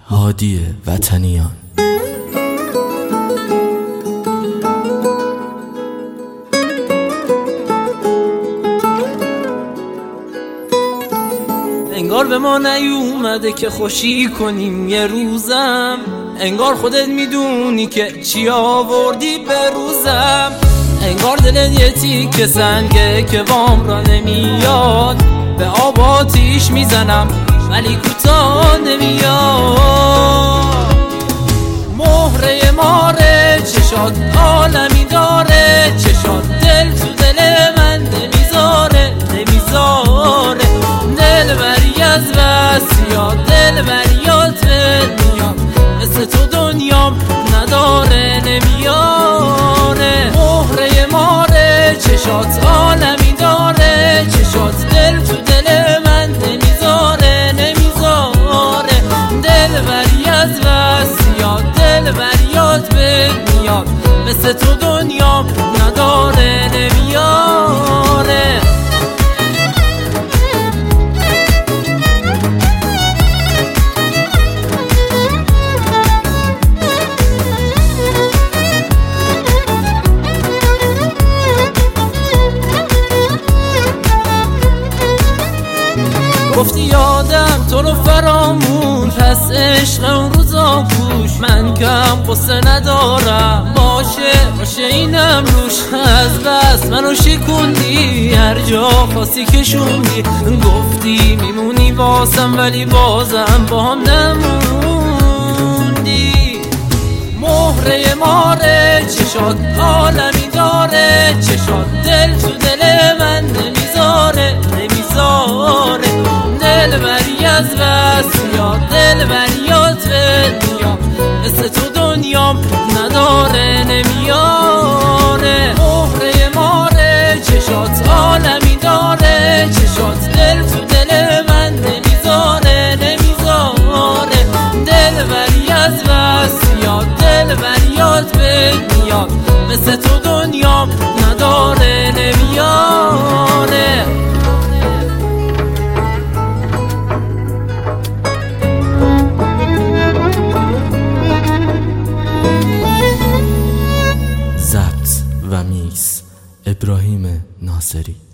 هادی وطنیان. انگار به ما نیومده که خوشی کنیم یه روزم، انگار خودت میدونی که چی آوردی به روزم، انگار دلت یه تیکه سنگه که وام را نمیاد، به آب آتیش میزنم ولی کوتاه نمیاد. مهره ماره چشات عالمی داره، چشات دل تو دل من نمیذاره، دل بری از وسیات، دل بریات میاد، مثل تو دنیام نداره نمیاره. مهره ماره چشات عالمی داره، چشات دل تو دل من نمیذاره، دل بری از وسیات، دل بریات میاد، مثل تو دنیام نداره نمیاره. گفتی یادم تو رو فرامون، پس عشق اون روزا کوش، من کم قصه ندارم، باشه اینم روش، از بس منو شکوندی، هر جا خواستی کشوندی، گفتی میمونی واسم ولی بازم با هم نموندی. مهره ماره چشات عالمی داره، چشات دل تو دل من نمیذاره، دل بری از وسیات، دل بریات میاد، مثل تو دنیام نداره نمیاره. مهره ماره چشات عالمی داره، چشات دل تو دل من نمیذاره، دل بری از وسیات، دل بریات میاد، مثل تو دنیام نداره نمیاره. ضبط و میکس ابراهیم ناصری.